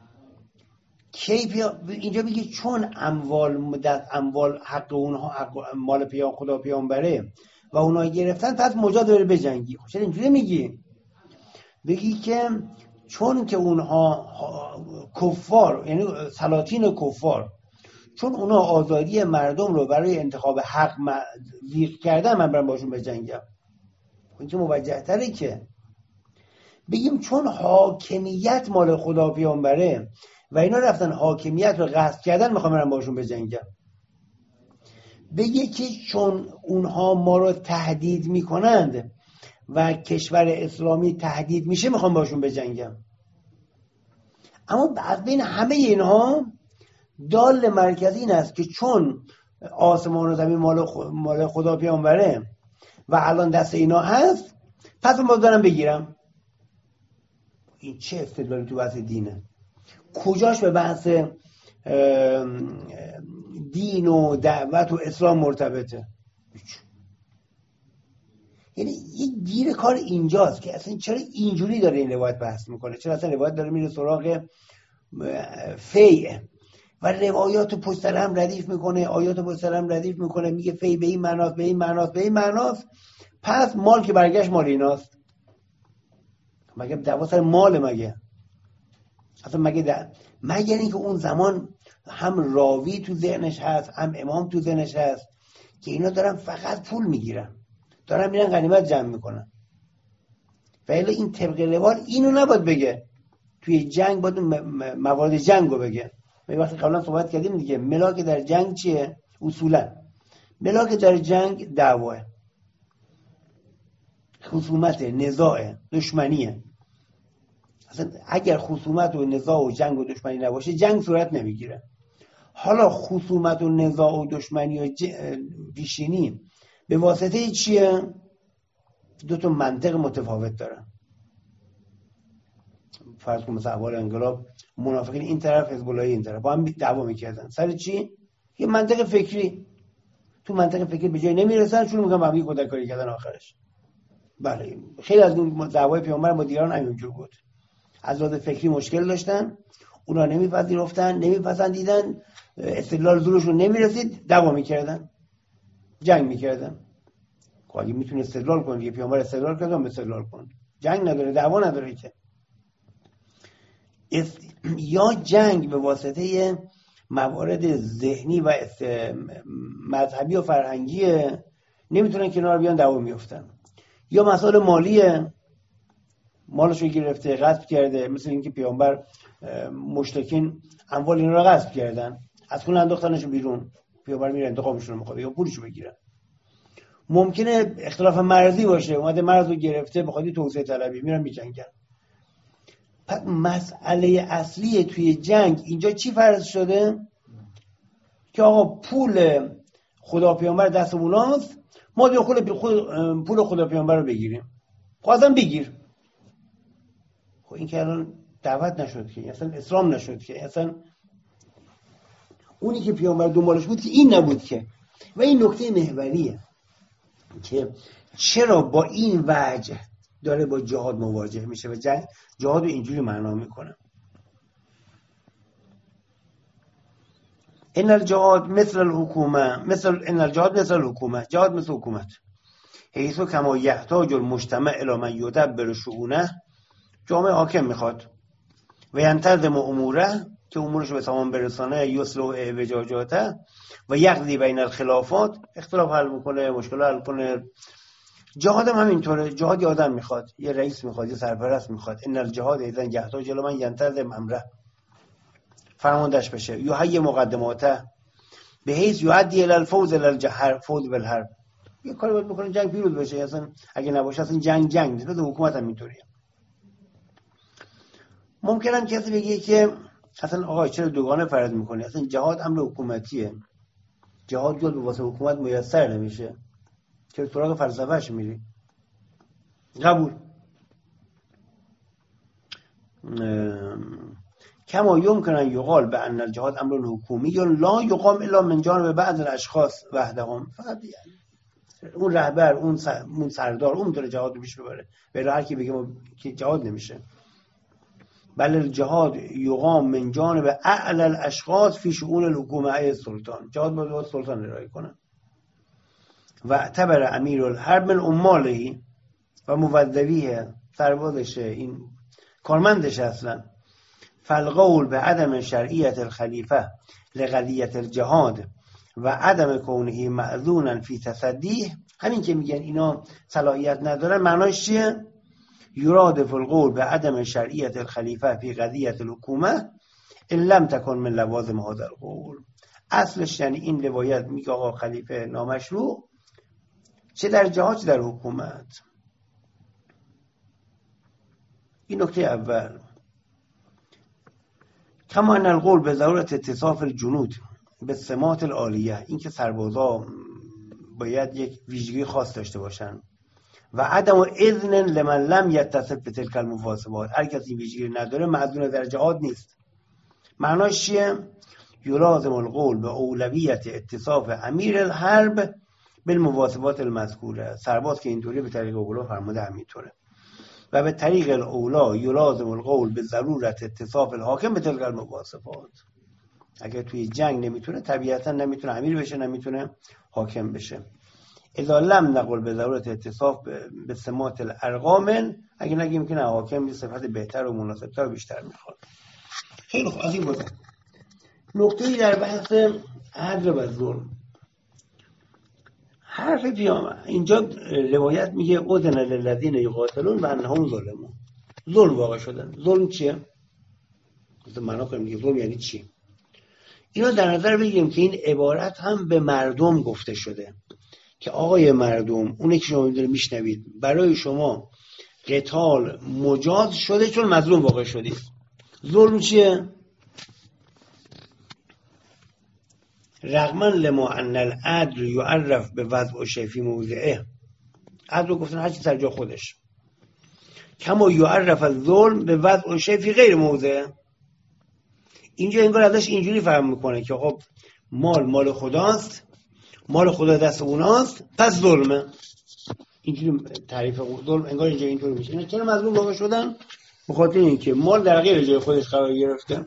اینجا میگه چون اموال حق اونها حق مال خدا پیامبره و اونها گرفتن، پس مجاز بره بجنگی. خب چرا اینجوری میگی؟ بگی که چون که اونها کفار، یعنی سلاطین کفار، چون اونها آزادی مردم رو برای انتخاب حق ضیق کردن، من برم باشون بجنگم. این که موجه تره. که بگیم چون حاکمیت مال خدا پیامبره و اینا رفتن حاکمیت رو غصب کردن، میخوام برم باشون بجنگم. بگه که چون اونها ما رو تهدید میکنند و کشور اسلامی تهدید میشه، میخوام باشون بجنگم. اما از بین همه اینها دال مرکزی این است که چون آسمان و زمین مال خدا پیامبره و الان دست اینا هست، پس من دارم بگیرم. این چه استدلالی تو بحث دینه؟ کجاش به بحث دین و دعوت و اسلام مرتبطه؟ یعنی یک گیر کار اینجاست که اصلا چرا اینجوری داره این روایت بحث میکنه، چرا اصلا روایت داره میره سراغ فیع و روایات پشت سر هم ردیف میکنه، آیات پشت سر هم ردیف میکنه، میگه فیع به این معناست، به این معناست، به این معناست، پس مال که برگشت مال ایناست. مگه دعوا سر مال؟ مگه اصلا مگر اینکه اون زمان هم راوی تو ذهنش هست، هم امام تو ذهنش هست که اینا دارن فقط پول میگیرن، دارن میرن غنیمت جمع میکنن. و الا این طبق روال اینو نباید بگه، توی جنگ باید موارد جنگ رو بگه. ما وقتی قبلا صحبت کردیم دیگه، ملاک در جنگ چیه؟ اصولا ملاک در جنگ دعواه، خصومت، نزاع، دشمنیه. اصلا اگر خصومت و نزاع و جنگ و دشمنی نباشه، جنگ صورت نمیگیره. حالا خصومت و نزاع و دشمنی و پیشینی به واسطه چیه؟ دو تا منطق متفاوت دارن. فرض کن مثلا اول انقلاب منافقین این طرف، حزب الله این طرف، با هم دعوا میکردن سر چی؟ یه منطق فکری. تو منطق فکری به جای نمیرسن، شروع میکنن با هم کودکاری کردن آخرش. بله، خیلی از اون دعوای پیامبر با دیگران همینجور بود. از لحاظ فکری مشکل داشتن، اونا نمیپذیرفتن، نمیپسندیدن، استدلال زورشون نمیرسید، دعوا میکردن، جنگ میکردن. خب اگه میتونه استدلال کنه دیگه، پیامبر استدلال کرد، هم استدلال کن. جنگ نداره، دعوا نداره که. یا جنگ به واسطه موارد ذهنی و مذهبی و فرهنگی نمیتونن کنار بیان، دعوا میفتن. یا مسائل مالیه، مالشو گرفته، غصب کرده، مثل اینکه پیامبر مشرکین اموال اینا رو غصب کردن، از خونه انداختنش بیرون، پیامبر میره انتقامشون رو میخواد یا پولشو بگیرن. ممکنه اختلاف مرزی باشه، اومده مرز رو گرفته بخواد توسعه طلبی، میرن میجنگن. پس مسئله اصلی توی جنگ اینجا چی فرض شده؟ که آقا پول خدا پیامبر دست اوناست، ما پول خدا پیامبر رو بگیریم. خواستم بگیر. خب این که الان دعوت نشد که، اصلا اسلام نشد که، اصلا اونی که پیامبر دنبالش بود که این نبود که. و این نکته محوریه که چرا با این وجه داره با جهاد مواجه میشه و جهاد رو اینجوری معنا میکنه. ان الجهاد مثل الحکومه، ان الجهاد مثل الحکومه، جهاد مثل حکومت. حیث کما یحتاج المجتمع الی من یدبر شؤونه، جامعه حاکم میخواد و ینتظم اموره، که امورش به تمام برسانه، یصلح اعوجاجاته و یقضی بین الخلافات، اختلاف حل میکنه، مشکل حل کنه. جهاد هم همینطوره، جهاد یه آدم میخواد، یه رئیس میخواد، یه سرپرست میخواد. ان الجهاد اذا یحتاج الی من ینتظم امره، فرماندهش بشه. یحیی مقدماته به حیث یؤدی الی الفوز فوز بالحرب، یه کاری باید بکنه جنگ پیروز بشه. اصلا اگه نباشه اصلا جنگ نیست. مثل حکومت هم اینطوریه. ممکنه کسی بگه که اصلا آقا چرا دوگانه فرض میکنی؟ اصلا جهاد امر حکومتیه، جهاد جز به واسه حکومت میسر نمیشه، چرا سراغ فلسفه‌اش میری؟ قبول. کما یمکن ان یقال بان الجهاد امر حکومی یا لا یقام الا من جانب بعض الاشخاص وحدهم. فقط اون رهبر، اون سردار، اون میتونه جهاد رو پیش ببره. به هر کی بگه که جهاد نمیشه. بل الجهاد یقام من جانب اعلی الاشخاص فی شؤون الحکومه السلطان، جهاد باید سلطان ارائه کنه. و اعتبر امیر الحرب من عماله و موظفیه، سربازشه، این کارمندشه اصلا. فالقول به عدم شرعیت الخلیفه لقضیه الجهاد و عدم کونه مأذونا فی تصدیه، همین که میگن اینا صلاحیت ندارن، معناش چیه؟ یرادف القول به عدم شرعیت الخلیفه فی قضیه الحکومه ان لم تکن من لوازم هذا القول. اصلش یعنی این روایت میگه آقا خلیفه نامشروع، چه در جهاد چه در حکومت. این نکته اول. کما ان القول به ضرورت اتصاف الجنود به سمات العالیه، این که سربازا باید یک ویژگی خاص داشته باشن. و عدم اذن لمن لم یتصف بتلک المواصفات، هر کسی ویژگی نداره مأذون در جهاد نیست. معناش چیه؟ یلازم القول به اولویت اتصاف امیر الحرب بالمواصفات المذکوره، سرباز که اینطوری به طریق اولا فرموده همینطوره. و به طریق الاولا یلازم القول به ضرورت اتصاف الحاکم به تلک المواصفات. اگر توی جنگ نمیتونه، طبیعتا نمیتونه امیر بشه، نمیتونه حاکم بشه. اذا لم نقل به ضرورت اتصاف به سمات الارقام، اگه نگیم که نه، حاکم یه صفت بهتر و مناسبتر و بیشتر میخواد. خیلی خوب. از این بود نکته‌ای در بحث عدل و ظلم. حرف پیامبر اینجا روایت میگه اذن للذین یقاتلون و انهم ظالمون، ظلم واقع شدن. ظلم چیه؟ مثلا معنا کنیم میگه ظلم یعنی چی؟ اینا در نظر بگیریم که این عبارت هم به مردم گفته شده که آقای مردم، اونی که شما میشنوید، برای شما قتال مجاز شده چون مظلوم واقع شدید. ظلم چیه؟ رغما لما ان العدل یعرف به وضع شیء فی موضعه، عدل رو گفتن هر چی سر جا خودش. کما یعرف الظلم به وضع شیء فی غیر موضعه، اینجا انگار ازش اینجوری فهم میکنه که خب مال خداست، مال خدا دست اوناست، پس ظلمه. اینجوری تعریف ظلم انگار اینجا اینطوری میشه. اینا چرا مظلوم واقع شدن؟ به خاطر اینکه مال در غیر جای خودش قرار گرفته.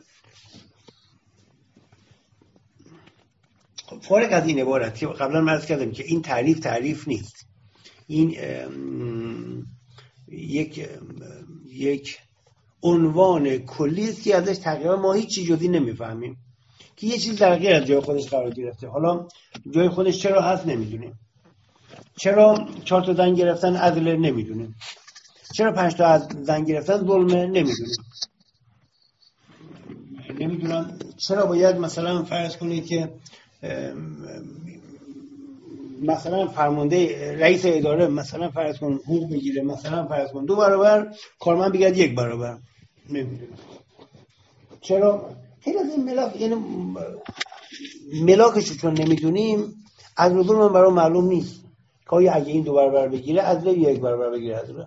فارغ از این عبارت که قبلا عرض کردم که این تعریف نیست، این یک عنوان کلی است که ازش تقریبا ما هیچ چیز جزئی نمیفهمیم، که یه چیز در غیر از جای خودش قرار گرفته. حالا جای خودش چرا هست نمیدونیم، چرا 4 تا زن گرفتن عدل نمیدونیم، چرا 5 تا زن گرفتن ظلمه نمیدونیم، نمیدونم چرا باید مثلا فرض کنید که مثلا فرمانده رئیس اداره مثلا فرض کن حقوق بگیره، مثلا فرض کن 2 برابر، کارمند بگید 1 برابر، نمیدونم چرا. خیلی از این ملاک، یعنی ملاکش چون نمیدونیم عدل و ظلم برای معلوم نیست که اگه این 2 برابر بگیره عدل یا 1 برابر بگیره عدل.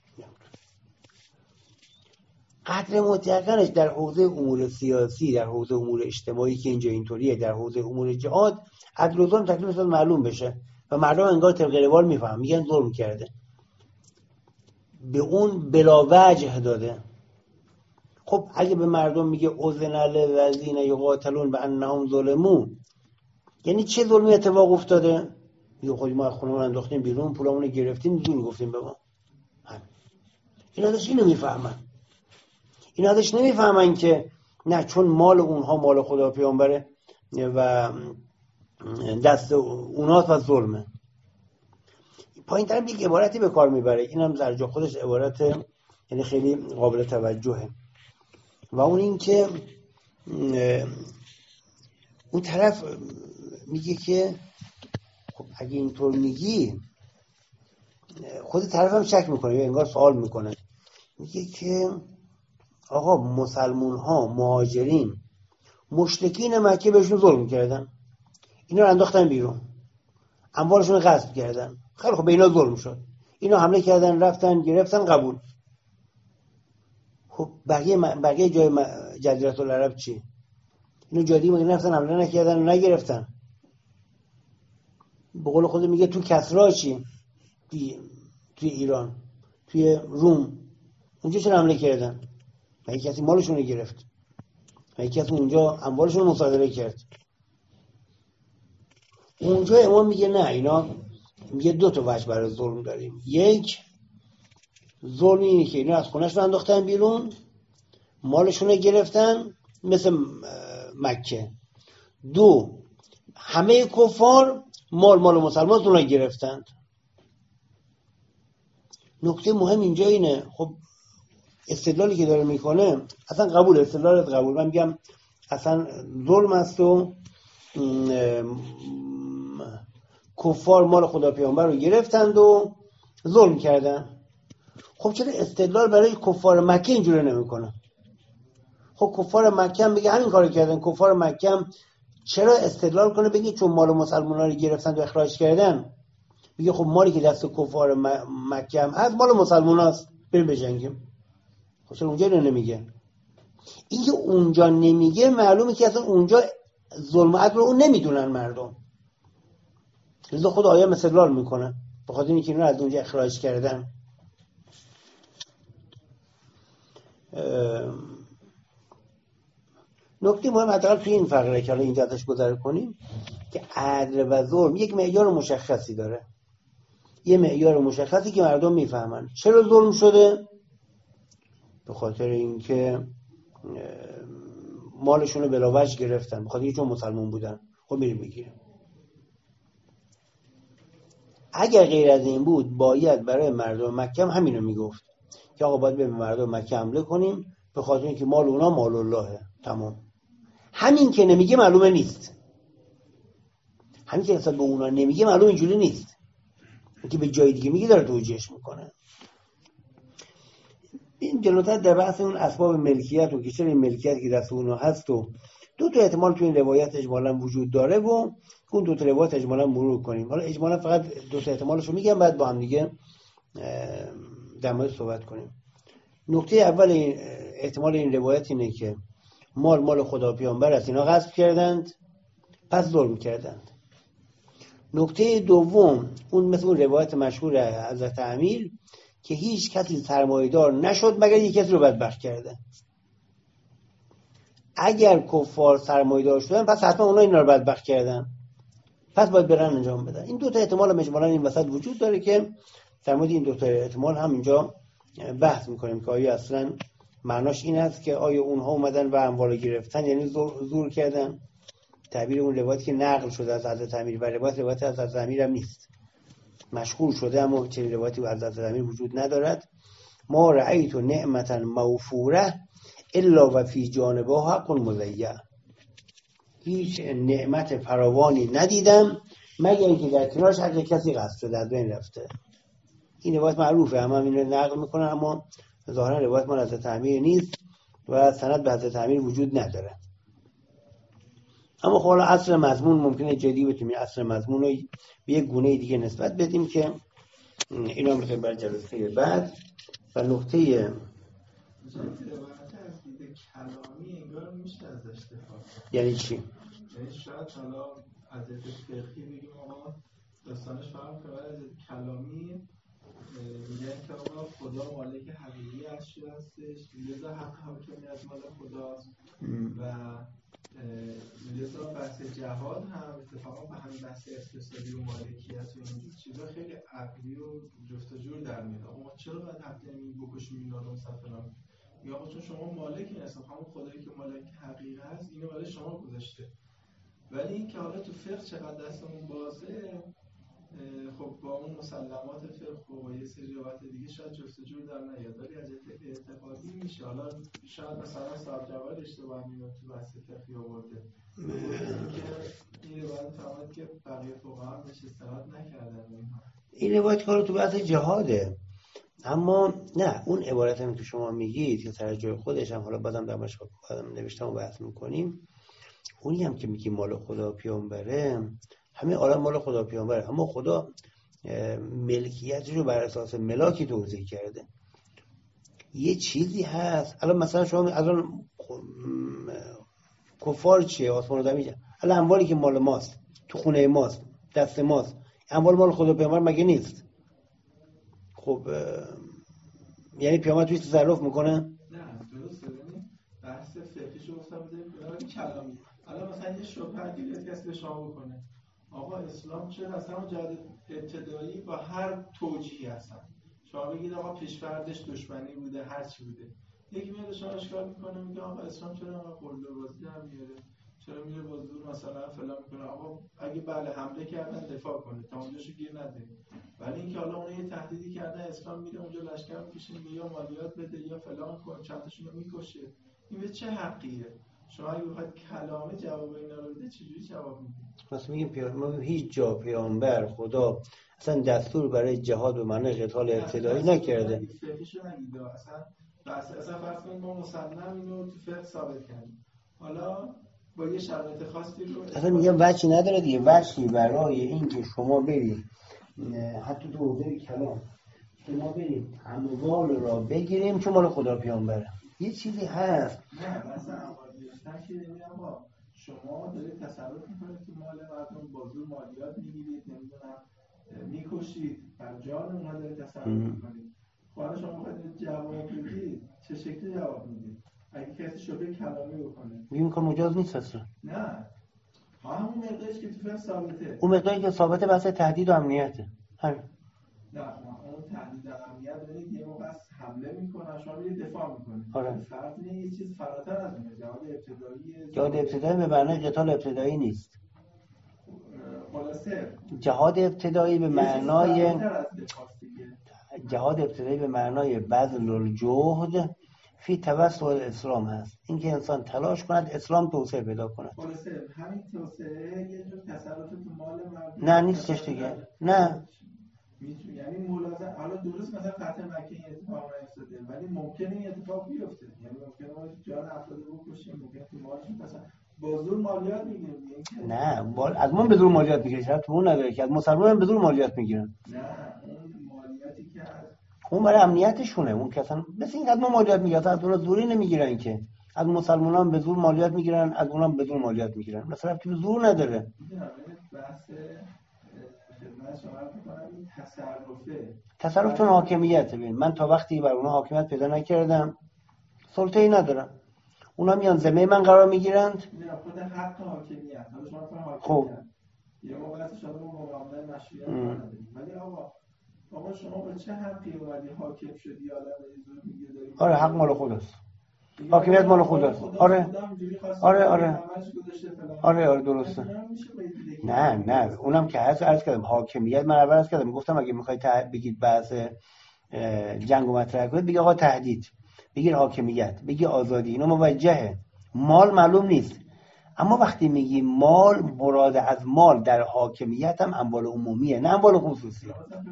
قدر مطلقاًش در حوزه امور سیاسی، در حوزه امور اجتماعی که اینجا اینطوریه، در حوزه امور جهاد عدل و ظلم تکلیفش معلوم بشه و مردم انگار طبق روال میفهمن، میگن ظلم کرده، به اون بلا وجه داده. خب اگه به مردم میگه اذن للذین یقاتلون بانهم ظلمون، یعنی چه ظلمی اتفاق افتاده؟ میگه خودی ما از خونمون انداختیم بیرون، پولامون رو گرفتیم، زور گفتیم به ما. اینا داشت اینو میفهمن. اینا ازش نمیفهمن که نه، چون مال اونها مال خدا پیامبره و دست اوناست و ظلمه. پایین تر یک عبارتی به کار میبره، اینم در جا خودش عبارت یعنی خیلی قابل توجهه، و اون این که اون طرف میگه که خب اگه اینطور میگی، خود طرف هم شک میکنه یا انگار سوال میکنه، میگه که آقا مسلمون ها مهاجرین مشرکین مکه بهشون ظلم کردن، اینا رو انداختن بیرون، اموالشون رو غصب کردن، خیلی خب به اینا ظلم شد، اینا حمله کردن رفتن گرفتن قبول. خب بقیه جای جزیره العرب چی؟ اینا جای دیگه رفتن حمله نکردن و نگرفتن. به قول خود میگه تو کسرا چی؟ توی ایران، توی روم، اونجا چرا حمله کردن؟ و کسی مالشون رو گرفت و کسی اونجا اموالشون رو مصادره کرد. اونجا امام میگه نه، اینا میگه 2 تا وجه برای ظلم داریم. یک، ظلم اینه که اینا از خونه‌شون انداختن بیرون، مالشون رو گرفتن مثل مکه. 2، همه کفار مال مسلمان رو گرفتند. نکته مهم اینجا اینه، خب استدلالی که داره میکنه اصلا قبول، استدلالت قبول، من میگم اصلا ظلم است و کفار مال خدا پیامبر رو گرفتند و ظلم کردن. خب چرا استدلال برای کفار مکه اینجوری نمیکنه؟ خب کفار مکه هم بگه همین کارو کردن، کفار مکه هم چرا استدلال کنه بگه چون مال مسلمان‌ها رو گرفتن و اخراج کردن، میگه خب مالی که دست کفار مکه هم هست مال مسلمان‌هاست، بریم بجنگیم. خب چرا اونجا نمیگه؟ این که اونجا نمیگه معلومه که اصلا اونجا ظلم و عدل رو نمیدونن مردم، لذا خود آیه استدلال میکنه به خاطر اینکه اینا از اونجا اخراج کردن. نکته مهم حداقل توی این فقره که حالا اینجا ازش گذر کنیم که عدل و ظلم یک معیار مشخصی داره، یه معیار مشخصی که مردم میفهمن. چرا ظلم شده؟ به خاطر اینکه مالشون رو بلاوجه گرفتن، به خاطر اینکه چون مسلمان بودن. خب میریم میگیریم. اگر غیر از این بود باید برای مردم مکه هم همین رو میگفت که آقا باید به مردم مکه حمله کنیم به خاطر اینکه مال اونا مال اللهه. تمام. همین که نمیگه معلومه نیست، همین که اصلا به اونا نمیگه معلوم اینجوری نیست، اینکه به جای دیگه میگه داره توجیهش میکنه. این جلوتر در بحث اون اسباب ملکیت و که چرا این ملکیت که دست اونا هست و 2 تا احتمال تو این روایت اجمالا وجود داره و اون 2 تا روایت اجمالا مرور کنیم. حالا اجمالا فقط 2 تا احتمالش رو میگم، بعد با هم دیگه در مورد صحبت کنیم. نکته اول احتمال این روایت اینه که مال خدا پیامبر است، اینا غصب کردند پس ظلم کردند. نکته دوم اون مثل اون روایت مشهور حضرت امیر که هیچ کسی سرمایه‌دار نشد مگر یک کسی رو بدبخت کرده. اگر کفار سرمایه‌دار شدن پس حتما اونا اینا رو بدبخت کردن، پس باید برن انجام بدن. این 2 تا احتمال مجموعاً این وسط وجود داره که در مورد این 2 تا احتمال هم اینجا بحث میکنیم که آیا اصلا معناش این است که آیا اونها اومدن و اموال گرفتن یعنی زور کردن. تعبیر اون روایتی که نقل شده از حضرت امیر و روایت از حضرت امیر هم نیست، مشهور شده اما چنین روایتی از حضرت امیر وجود ندارد. ما رأیت نعمتا موفوره الا و فی جانبها حق مضیع. هیچ نعمت فراوانی ندیدم مگر اینکه در کنارش حق کسی قصد شده، از بین رفته. این روایت معروفه، همه این رو نقل میکنن، اما ظاهرا روایت مال حضرت امیر نیست و سند به حضرت امیر وجود نداره. اما خب حالا اصل مضمون ممکنه جدی بتونیم اصل مضمون رو به یک گونه دیگه نسبت بدیم که اینا میخوایم برای جلسه بعد. و نقطه کلامی انگار میشه ازش دفاع. یعنی چی؟ یعنی شاید حالا از فقهی بگیم آقا داستانش فهم کنه، از کلامی میگن که آقا خدا مالک حقیقی اشیا هستش، لذا حق حاکمیت مال خداست و لذا بحث جهاد هم اتفاقا به همین بحث اقتصادی و مالکیت و اینجور چیزا خیلی عقلی و جفت و جور در میاد. اما چرا باید حق یمین بکشیم اینا رو مثلا؟ یا چون شما مالک این هستم، همون خدایی که مالک حقیقی هست اینو برای شما گذاشته. ولی این که حالا تو فقه چقدر دستمون بازه، خب با اون مسلمات فقه و یه سری روایت دیگه شاید جستجو در نیاد، ولی از اعتقادی میشه. حالا شاید مثلا صاحب جواد اشتباه میاد تو بحث فقهی آورده که این روایت فهمید که بقیه فقها هم بهش استناد نکردن. این روایت کارو تو بحث جهاده، اما نه اون عبارت هم که شما میگید که سر جای خودش هم حالا بازم درمش نوشتم و بحث میکنیم، اونی هم که میگی مال خدا پیامبره، همه عالم مال خدا پیامبره، اما خدا ملکیتش رو بر اساس ملاکی توزیع کرده. یه چیزی هست الان مثلا شما الان کفار چیه؟ آسمان و زمین. الان اموالی که مال ماست، تو خونه ماست، دست ماست، اموال مال خدا پیامبر مگه نیست؟ خب یعنی پیامبر توی تصرف میکنه؟ نه درسته. یعنی بحث فقهیشو گفتم بده کلامی. الان مثلا یه شبهه گیره کسی به شما بکنه آقا اسلام چرا اصلا جهاد ابتدایی با هر توجیهی هستن، شما بگید آقا پیش‌فردش دشمنی بوده هر چی بوده، یکی میاد شما اشکال میکنه میگه آقا اسلام چرا قلدربازی هم میاره، چرا میره با زور مثلا فلان میکنه. آقا اگه بله حمله کردن دفاع کنه تا اونجاشو گیر نده، ولی اینکه حالا اون یه تهدیدی کردن اسلام میره اونجا لشکر میکشه یا مالیات بده یا فلان کن چند تاشون رو میکشه، این به چه حقیه؟ شما اگه بخواید کلامه جواب اینا رو بده چجوری جواب میدید؟ مثلا میگیم هیچ جا پیامبر خدا اصلا دستور برای جهاد به معنی قتال ابتدایی نکرده. فقهیشو نگید اصلا فرض کنید ما مسلم اینو تو فقه ثابت کردیم، حالا با یه شرایط خاصی رو اصلا میگم وجهی نداره دیگه، وجهی برای این که شما برید حتی تو حوزه کلام شما برید اموال را بگیریم چون مال خدا پیامبره. یه چیزی هست نه مثلا اموال گرفتن که نمیدونم با شما دارید تصرف میکنید تو مال مردم، با زور مالیات میگیرید، نمیدونم میکشید، بر جان اونها دارید تصرف میکنید. حالا شما بخواید جواب بدید چه شکلی جواب میدید؟ اگه کسی شبه کلامی بکنه میگیم که مجاز نیست اصلا. نه همون مقدارش که تو فقه ثابته، اون مقداری که ثابته بحث تهدید و امنیته. همین. نه اون تهدید و امنیت ببینید یه موقع حمله میکنه شما میرید دفاع میکنید. آره. فرض اینه یه چیز فراتر از اونه. جهاد ابتدایی به معنای قتال ابتدایی نیست. خلاصه جهاد ابتدایی به معنای بذل الجهد فی توسع الاسلام هست، اینکه انسان تلاش کند اسلام توسعه پیدا کند. خلاصه همین توسعه یه جور تصرف تو مال مردم نه نیستش دیگه. نه یعنی ملازم حالا درست مثلا فتح مکه این اتفاق نیفتاده ولی ممکنه این اتفاق بیفته، یعنی ممکنه ما جان افراد رو بکشیم، ممکنه تو مالشون مثلا با زور مالیات میگیرن. نه از ما به زور مالیات میگیرن، شاید تو اون نداره که از مسلمانان به زور مالیات میگیرن. نه اون مالیاتی که اون برای امنیتشونه، اون که اصلا مثل این از ما مالیات میگیرن، از اونها زوری نمیگیرن که از مسلمانان به زور مالیات میگیرن، از اونها به زور مالیات میگیرن، مثلا که زور نداره. بحث خدمت شما می‌کنم این تصرف چون حاکمیت. ببین من تا وقتی بر اونها حاکمیت پیدا نکردم سلطه‌ای ندارم، اونا میان ذمه من قرار میگیرند. نه خود حق حاکمیت حالا شما فهم خب یه موقع از شما معامله مشروعیت ندارید، ولی آقا آقا شما با چه حقی اومدی حاکم شدی آدم زور میگه داری؟ آره حق مال خداست. حاکمیت مال خداست. آره درسته. نه اونم که هست عرض کردم حاکمیت. من اول عرض کردم گفتم اگه میخواید بگید بحث جنگ و مطرح کنید بگید آقا تهدید، بگید حاکمیت، بگید آزادی، اینا موجهه. مال معلوم نیست. اما وقتی میگی مال، مراد از مال در حاکمیت هم اموال عمومیه نه اموال خصوصی.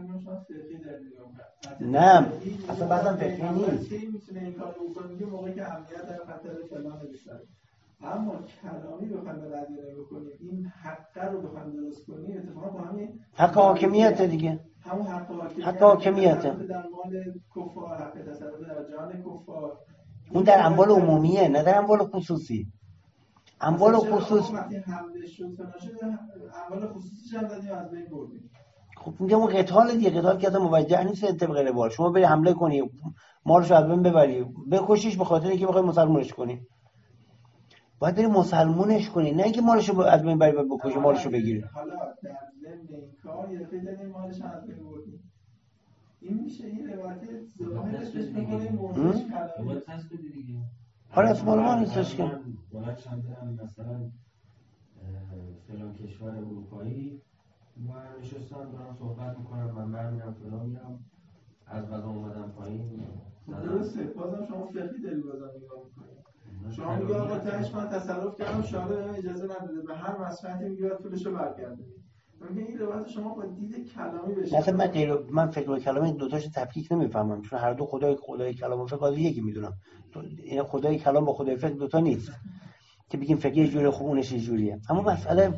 نه اصلا بحثم فقهی نیست. میتونه این کارو بکنه موقعی که امنیت در خطر فلان بشه. اما کلامی بخوام رد بکنیم این حق رو بخوام درست کنیم اتفاقا با همین حق حاکمیت دیگه. همون حق حاکمیت در مال کفار، حق تصرف در جان کفار. اون در اموال عمومیه نه در اموال خصوصی. اموال خصوصی وقتی حمله شد فناشه اموال خصوصی هم دادیم از بین بردیم. خب میگم اون قتال دیگه، قتال که اصلا موجه نیست طبق روال. شما بری حمله کنی مالشو از بین ببری بکشیش به خاطر اینکه بخوای مسلمونش کنی، باید بری مسلمونش کنی نه اینکه مالشو از بین بری بکشی مالشو بگیری. حالا در ضمن این کار یه دفعه مالش از بین بردیم. این میشه این روایت ظاهرش بکنه موضوعش کلامی تصدیق دیگه. حالا اسم ما نیستش که بالا چند مثلا فلان کشور اروپایی من نشستم دارم صحبت میکنم، من برمیرم فلان میرم از غذا اومدم پایین. درسته بازم شما فقهی داری بازم نگاه میکنید. شما میگه آقا تهش من تصرف کردم شاهد بهم اجازه نداده به هر مصلحتی میگه پولشو برگردونید. میگه این روایت شما با دید کلامی بشه. مثلا من فقه و کلامی دو تاشو تفکیک نمیفهمم، چون هر دو خدای کلام و فقه یکی میدونم. این خدای کلام با خدای فقه دو تا نیست که بگیم فقه یه جوری خوب اونش یه جوریه. اما مسئله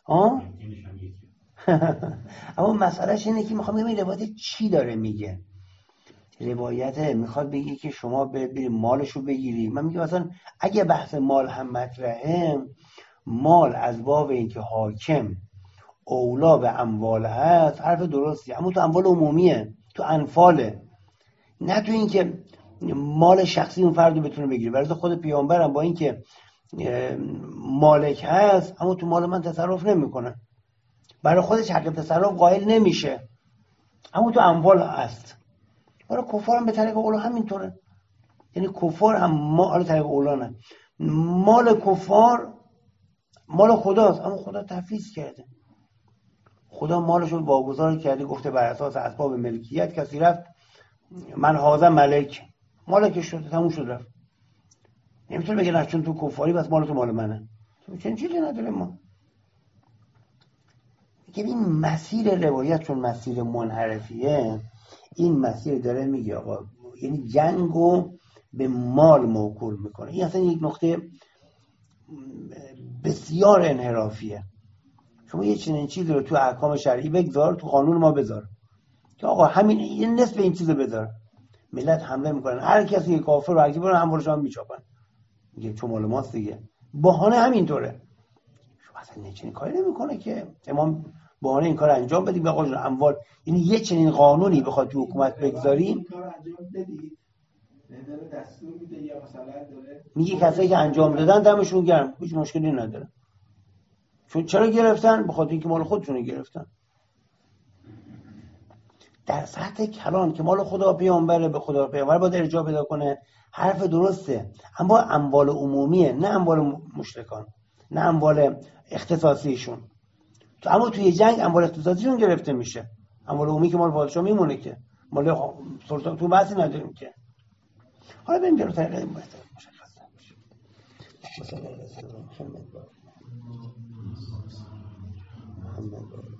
اما مسئلهش اینه که میخوام بگم این روایت چی داره میگه. روایت میخواد بگه که شما برید مالشو بگیری. من میگم مثلا اگه بحث مال هم مطرحه، مال از باب اینکه حاکم اولا به اموال هست حرف درستی، اما تو اموال عمومیه، تو انفاله، نه تو اینکه مال شخصی اون فرد رو بتونه بگیره. برای خود پیامبرم با اینکه مالک هست اما تو مال من تصرف نمیکنه، برای خودش حق تصرف قائل نمیشه، اما تو اموال هست. برای کفار هم به طریق اولا همینطوره. یعنی کفار هم مال طریق اولا نه، مال کفار مال خداست اما خدا تفویض کرده. خدا مالشو واگذار کرده، گفته بر اساس اسباب ملکیت کسی رفت من هذا ملک، مالکش شده تموم شد رفت. نمیتونه بگه نه چون تو کفاری بس مال تو مال منه. چون چیزی نداره ما. این مسیر روایت چون مسیر منحرفیه، این مسیر داره میگه آقا یعنی جنگو به مال موکول میکنه. این اصلا یک نقطه بسیار انحرافیه. شما یه چنین چیزی رو تو احکام شرعی بگذار، تو قانون ما بذار که آقا همین یه نصف این چیزو بذار. ملت حمله میکنن، هر کسی کافر رو عجیب برن همورش هم میچاپن، میگه چون مال ماست دیگه. بهانه همینطوره. شما اصلا چنین کاری نمیکنه که امام بهانه این کار انجام بدیم به آقا اموال. یعنی یه چنین قانونی بخواد تو حکومت بگذاریم، دستور میده یا مثلا داره میگه کسایی که انجام دادن دمشون گرم، هیچ مشکلی نداره. چون چرا گرفتن؟ بخاطر اینکه مال خودشون گرفتن. در سطح کلام که مال خدا پیامبره، به خدا پیامبر باید ارجاع پیدا کنه، حرف درسته، اما اموال عمومیه نه اموال مشرکان، نه اموال اختصاصیشون. اما توی جنگ اموال اختصاصیشون گرفته میشه، اموال عمومی که مال پادشاه میمونه، که مال سلطان تو بحثی نداریم که. حالا بریم جلو طریقه بهتر مشخص میشه. مثلا محمد